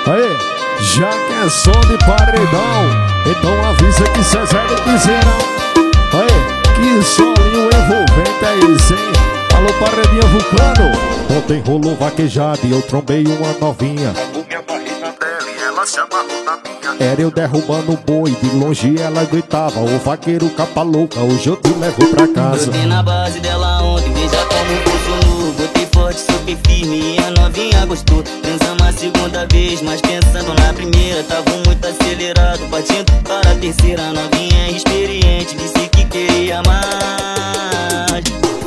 Aí, já que é som de paredão, então avisa que Zezé não quiser não. Aí, que solinho envolvente é esse, hein? Alô, paredinha Vulcano. Ontem rolou vaquejada e eu trombei uma novinha. Minha barriga dela e ela se amarrou na minha. Era eu derrubando o boi, de longe ela gritava: ô vaqueiro capa louca, hoje eu te levo pra casa. Joguei na base dela ontem, veja como funcionou. Botei forte, super firme e a novinha gostou. Transamos a segunda vez, mas pensando na primeira. Tava muito acelerado, partindo para a terceira. A novinha é experiente, disse que queria mais.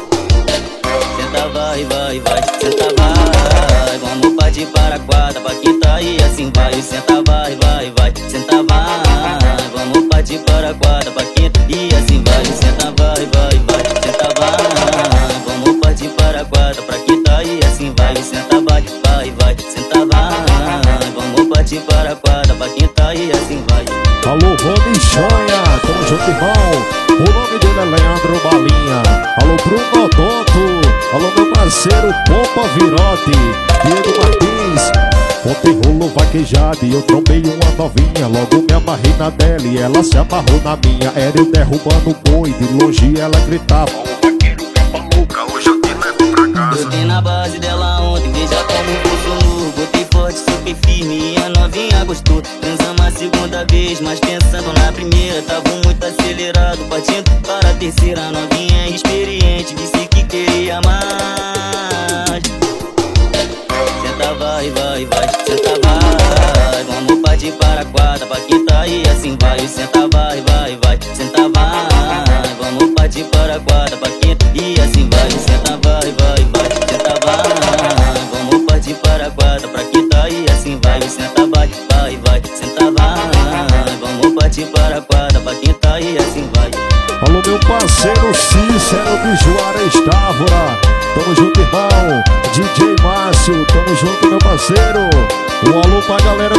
Senta vai, vai, vai, senta vai. Vamos partir para a quarta, pra quinta e assim vai. Senta vai, vai, vai, senta vai. Vamos partir para a quarta, pra quinta e assim vai. Senta vai, vai, vai, senta vai. Vamos partir para a quarta, pra quinta e assim vai. Senta vai, vai, vai, senta vai. Vamos partir para a quarta, pra quinta e assim vai. Alô, Rony Chanha, tamo junto, irmão. O nome dele é Leandro Balinha. Alô, Bruno Odonto. Alô, meu parceiro Pompa Virote, Diego Martins. Ontem rolou vaquejada e eu trombei uma novinha. Logo me amarrei na dela e ela se amarrou na minha. Era eu derrubando o boi, de longe ela gritava: Ô vaqueiro capa louca, hoje eu te levo pra casa. Joguei na base dela ontem, veja como funcionou. Botei forte, super firme e a novinha gostou. Transamos a segunda vez, mas pensando na primeira. Tava muito acelerado, partindo para a terceira. A novinha é experiente, disse que queria mais. Senta vai, vai, vai, senta vai. Vamos partir para a quarta, pra quinta e assim vai. Senta vai, vai, vai, senta vai. Vamos partir para a quarta, pra quinta e assim vai. Senta vai, vai, vai, senta vai. Vamos partir para a quarta, pra quinta e assim vai. Senta vai, vai, vai, senta vai. Vamos partir para a quarta, pra quinta e assim vai. alô, meu parceiro Cícero de Juarez Távora. Tamo junto, irmão. DJ Márcio, tamo junto, meu parceiro. Um alô pra galera